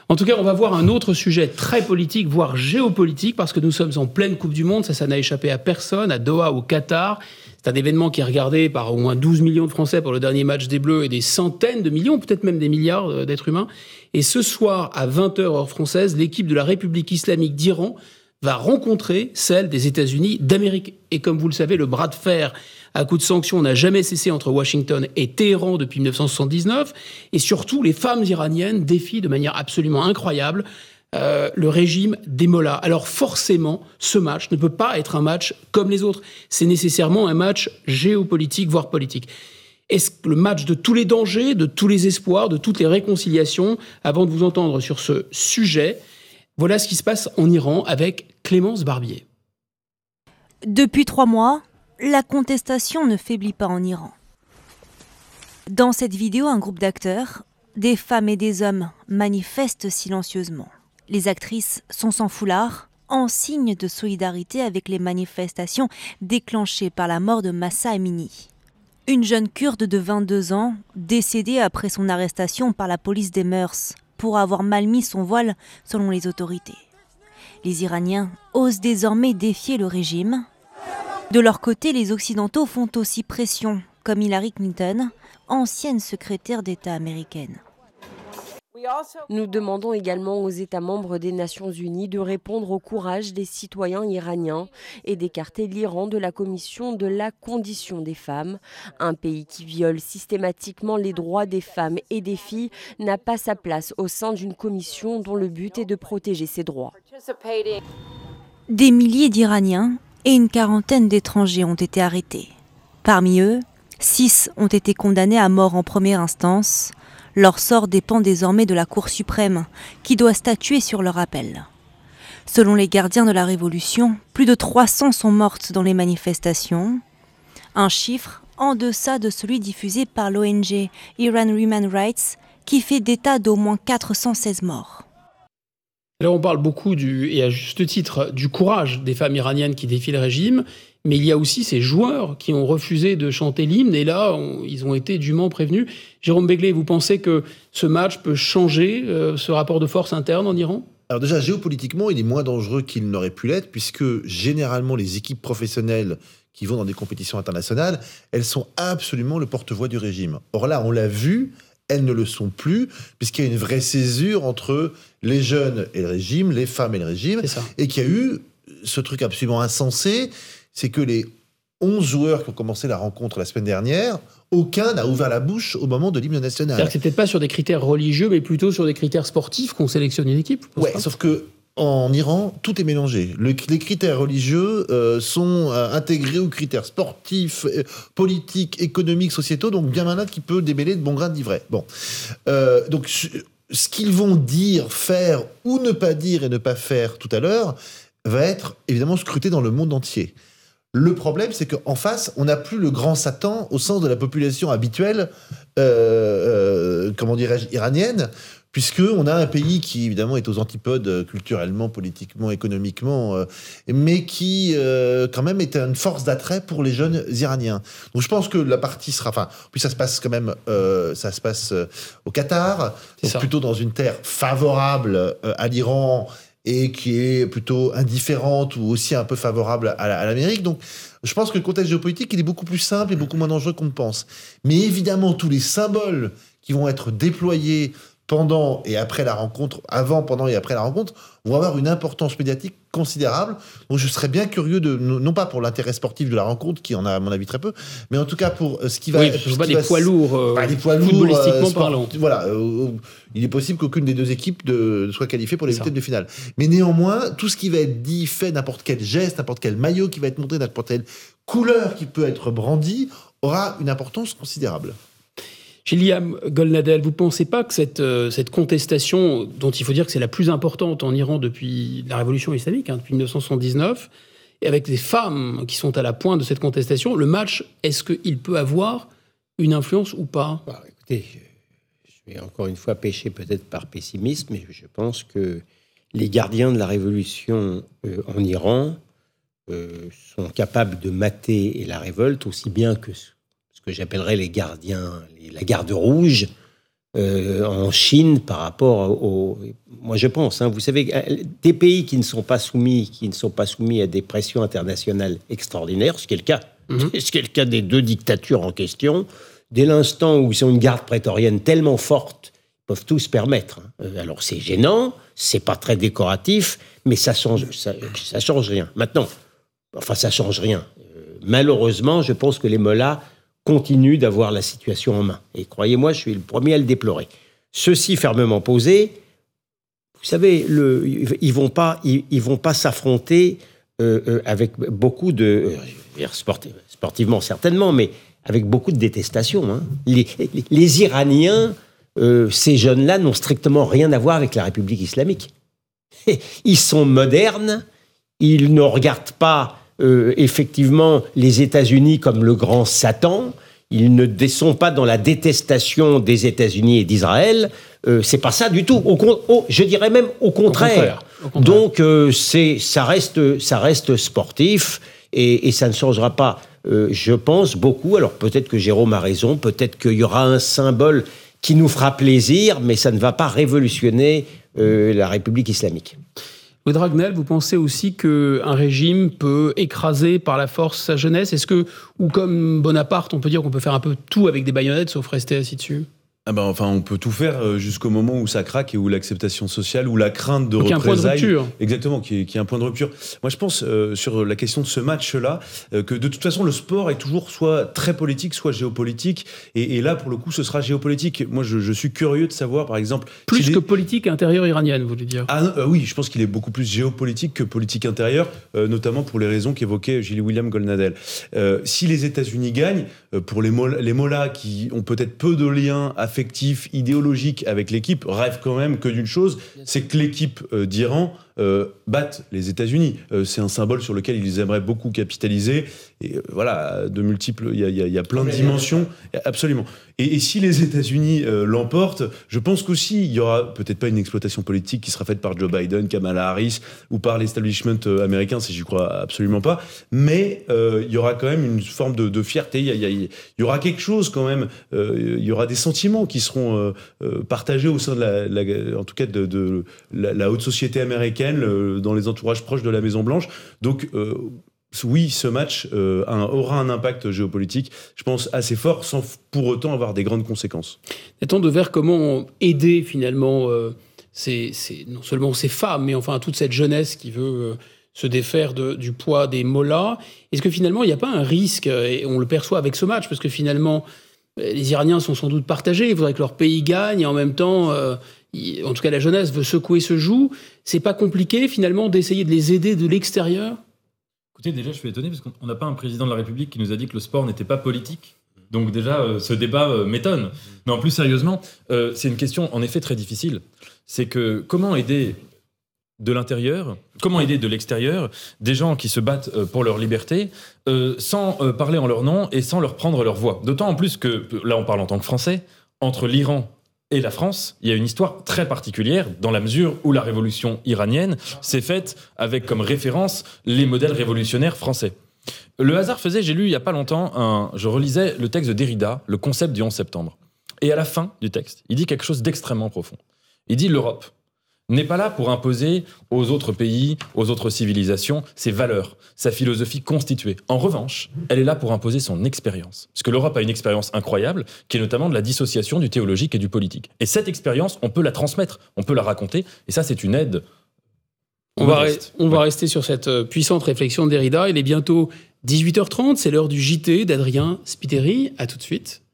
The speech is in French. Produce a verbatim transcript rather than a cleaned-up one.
En tout cas, on va voir un autre sujet très politique, voire géopolitique, parce que nous sommes en pleine Coupe du Monde. Ça, ça n'a échappé à personne, à Doha, au Qatar. C'est un événement qui est regardé par au moins douze millions de Français pour le dernier match des Bleus et des centaines de millions, peut-être même des milliards d'êtres humains. Et ce soir, à vingt heures heure française, l'équipe de la République islamique d'Iran va rencontrer celle des États-Unis d'Amérique. Et comme vous le savez, le bras de fer à coup de sanctions n'a jamais cessé entre Washington et Téhéran depuis dix-neuf cent soixante-dix-neuf. Et surtout, les femmes iraniennes défient de manière absolument incroyable euh, le régime des mollahs. Alors forcément, ce match ne peut pas être un match comme les autres. C'est nécessairement un match géopolitique, voire politique. Est-ce le match de tous les dangers, de tous les espoirs, de toutes les réconciliations? Avant de vous entendre sur ce sujet, voilà ce qui se passe en Iran avec Clémence Barbier. Depuis trois mois, la contestation ne faiblit pas en Iran. Dans cette vidéo, un groupe d'acteurs, des femmes et des hommes, manifestent silencieusement. Les actrices sont sans foulard, en signe de solidarité avec les manifestations déclenchées par la mort de Mahsa Amini. Une jeune Kurde de vingt-deux ans, décédée après son arrestation par la police des mœurs pour avoir mal mis son voile selon les autorités. Les Iraniens osent désormais défier le régime. De leur côté, les Occidentaux font aussi pression, comme Hillary Clinton, ancienne secrétaire d'État américaine. Nous demandons également aux États membres des Nations Unies de répondre au courage des citoyens iraniens et d'écarter l'Iran de la Commission de la condition des femmes. Un pays qui viole systématiquement les droits des femmes et des filles n'a pas sa place au sein d'une commission dont le but est de protéger ses droits. Des milliers d'Iraniens et une quarantaine d'étrangers ont été arrêtés. Parmi eux, six ont été condamnés à mort en première instance. Leur sort dépend désormais de la Cour suprême, qui doit statuer sur leur appel. Selon les gardiens de la Révolution, plus de trois cents sont mortes dans les manifestations. Un chiffre en deçà de celui diffusé par l'O N G Iran Human Rights, qui fait d'état d'au moins quatre cent seize morts. Là, on parle beaucoup, du, et à juste titre, du courage des femmes iraniennes qui défient le régime, mais il y a aussi ces joueurs qui ont refusé de chanter l'hymne, et là, on, ils ont été dûment prévenus. Jérôme Begley, vous pensez que ce match peut changer euh, ce rapport de force interne en Iran ? Alors déjà, géopolitiquement, il est moins dangereux qu'il n'aurait pu l'être, puisque généralement, les équipes professionnelles qui vont dans des compétitions internationales, elles sont absolument le porte-voix du régime. Or là, on l'a vu, elles ne le sont plus, puisqu'il y a une vraie césure entre les jeunes et le régime, les femmes et le régime, et qu'il y a eu ce truc absolument insensé, c'est que les onze joueurs qui ont commencé la rencontre la semaine dernière, aucun n'a ouvert la bouche au moment de l'hymne national. C'est-à-dire que c'est peut-être pas sur des critères religieux, mais plutôt sur des critères sportifs qu'on sélectionne une équipe. Ouais, sauf que en Iran, tout est mélangé. Le, les critères religieux euh, sont euh, intégrés aux critères sportifs, euh, politiques, économiques, sociétaux, donc bien malin qui peut démêler de bons grains d'ivraie. Bon, euh, donc ce qu'ils vont dire, faire ou ne pas dire et ne pas faire tout à l'heure va être évidemment scruté dans le monde entier. Le problème, c'est qu'en face, on n'a plus le grand Satan au sens de la population habituelle, euh, euh, comment dirais-je, iranienne, puisqu'on a un pays qui, évidemment, est aux antipodes culturellement, politiquement, économiquement, euh, mais qui, euh, quand même, est une force d'attrait pour les jeunes Iraniens. Donc, je pense que la partie sera... Enfin, puis ça se passe quand même... Euh, ça se passe euh, au Qatar, donc plutôt dans une terre favorable euh, à l'Iran et qui est plutôt indifférente ou aussi un peu favorable à, à l'Amérique. Donc, je pense que le contexte géopolitique, il est beaucoup plus simple et beaucoup moins dangereux qu'on ne pense. Mais évidemment, tous les symboles qui vont être déployés pendant et après la rencontre, avant, pendant et après la rencontre, vont avoir une importance médiatique considérable. Donc je serais bien curieux de, non pas pour l'intérêt sportif de la rencontre, qui en a à mon avis très peu, mais en tout cas pour ce qui va... Oui, je vois des poids lourds, euh, bah, des poids lourds footballistiquement euh, sport, parlant. Voilà, euh, il est possible qu'aucune des deux équipes de, soit qualifiée pour les huitièmes de finale. Mais néanmoins, tout ce qui va être dit, fait, n'importe quel geste, n'importe quel maillot qui va être montré, n'importe quelle couleur qui peut être brandie, aura une importance considérable. Gilliam Golnadel, vous ne pensez pas que cette, euh, cette contestation, dont il faut dire que c'est la plus importante en Iran depuis la révolution islamique, hein, depuis dix-neuf cent soixante-dix-neuf, et avec des femmes qui sont à la pointe de cette contestation, le match, est-ce qu'il peut avoir une influence ou pas ? Bah, écoutez, je vais encore une fois pécher peut-être par pessimisme, mais je pense que les gardiens de la révolution euh, en Iran euh, sont capables de mater la révolte aussi bien que ce que j'appellerais les gardiens, les, la garde rouge, euh, en Chine par rapport au... Moi, je pense, hein, vous savez, des pays qui ne sont pas soumis, qui ne sont pas soumis à des pressions internationales extraordinaires, ce qui est le cas, mmh. ce qui est le cas des deux dictatures en question, dès l'instant où ils ont une garde prétorienne tellement forte, ils peuvent tout se permettre. Alors, c'est gênant, c'est pas très décoratif, mais ça change, ça, ça change rien. Maintenant, enfin, ça change rien. Euh, malheureusement, je pense que les mollahs continuent d'avoir la situation en main. Et croyez-moi, je suis le premier à le déplorer. Ceci fermement posé, vous savez, le, ils vont pas, ils, ils vont pas s'affronter euh, euh, avec beaucoup de, euh, sportiv, sportivement certainement, mais avec beaucoup de détestation. Hein. Les, les, les Iraniens, euh, ces jeunes-là, n'ont strictement rien à voir avec la République islamique. Ils sont modernes, ils ne regardent pas euh, effectivement les États-Unis comme le grand Satan. Ils ne sont pas dans la détestation des États-Unis et d'Israël. Euh, c'est pas ça du tout. Au, au, je dirais même au contraire. Au contraire, au contraire. Donc, euh, c'est, ça reste, ça reste sportif et, et ça ne changera pas, euh, je pense, beaucoup. Alors, peut-être que Jérôme a raison, peut-être qu'il y aura un symbole qui nous fera plaisir, mais ça ne va pas révolutionner euh, la République islamique. Louis Dragnel, vous pensez aussi qu'un régime peut écraser par la force sa jeunesse ? Est-ce que, ou comme Bonaparte, on peut dire qu'on peut faire un peu tout avec des baïonnettes, sauf rester assis dessus ? Ah ben, enfin, on peut tout faire jusqu'au moment où ça craque et où l'acceptation sociale, ou la crainte de représailles... Qui est un point de rupture. Exactement, qui est, qui est un point de rupture. Moi, je pense, euh, sur la question de ce match-là, euh, que de toute façon, le sport est toujours soit très politique, soit géopolitique. Et, et là, pour le coup, ce sera géopolitique. Moi, je, je suis curieux de savoir, par exemple... Plus que les... politique intérieure iranienne, vous voulez dire ? Ah euh, oui, je pense qu'il est beaucoup plus géopolitique que politique intérieure, euh, notamment pour les raisons qu'évoquait Gilles-William Goldnadel. Euh, si les États-Unis gagnent, euh, pour les, moll- les mollahs qui ont peut-être peu de liens affectifs, idéologiques, avec l'équipe, rêve quand même que d'une chose, c'est que l'équipe euh, d'Iran euh, batte les États-Unis. Euh, c'est un symbole sur lequel ils aimeraient beaucoup capitaliser. Et euh, voilà, de multiples, il y, y, y a plein de dimensions. Absolument. Et, et si les États-Unis euh, l'emportent, je pense qu'aussi il y aura peut-être pas une exploitation politique qui sera faite par Joe Biden, Kamala Harris ou par l'establishment euh, américain, si j'y crois absolument pas. Mais euh, il y aura quand même une forme de, de fierté. Il y, y, y, y aura quelque chose quand même. Euh, il y aura des sentiments qui seront euh, euh, partagés au sein de la, la en tout cas de, de la, la haute société américaine, le, dans les entourages proches de la Maison Blanche. Donc euh, oui, ce match euh, un, aura un impact géopolitique, je pense, assez fort, sans pour autant avoir des grandes conséquences. Nathan Devers, comment aider finalement euh, ces, ces, non seulement ces femmes, mais enfin toute cette jeunesse qui veut euh, se défaire de, du poids des mollahs ? Est-ce que finalement il n'y a pas un risque, et on le perçoit avec ce match, parce que finalement les Iraniens sont sans doute partagés, il faudrait que leur pays gagne, et en même temps, euh, il, en tout cas la jeunesse veut secouer ce joug. C'est pas compliqué finalement d'essayer de les aider de l'extérieur ? Écoutez, déjà, je suis étonné parce qu'on n'a pas un président de la République qui nous a dit que le sport n'était pas politique. Donc déjà, euh, ce débat euh, m'étonne. Mais en plus sérieusement, euh, c'est une question en effet très difficile. C'est que comment aider de l'intérieur, comment aider de l'extérieur des gens qui se battent euh, pour leur liberté euh, sans euh, parler en leur nom et sans leur prendre leur voix. D'autant en plus que, là on parle en tant que Français, entre l'Iran et la France, il y a une histoire très particulière dans la mesure où la révolution iranienne s'est faite avec comme référence les modèles révolutionnaires français. Le hasard faisait, j'ai lu il n'y a pas longtemps, un, je relisais le texte de Derrida, le concept du onze septembre. Et à la fin du texte, il dit quelque chose d'extrêmement profond. Il dit l'Europe n'est pas là pour imposer aux autres pays, aux autres civilisations, ses valeurs, sa philosophie constituée. En revanche, elle est là pour imposer son expérience. Parce que l'Europe a une expérience incroyable, qui est notamment de la dissociation du théologique et du politique. Et cette expérience, on peut la transmettre, on peut la raconter, et ça, c'est une aide. On, va, re- on ouais. va rester sur cette puissante réflexion de Derrida. Il est bientôt dix-huit heures trente, c'est l'heure du J T d'Adrien Spiteri. À tout de suite.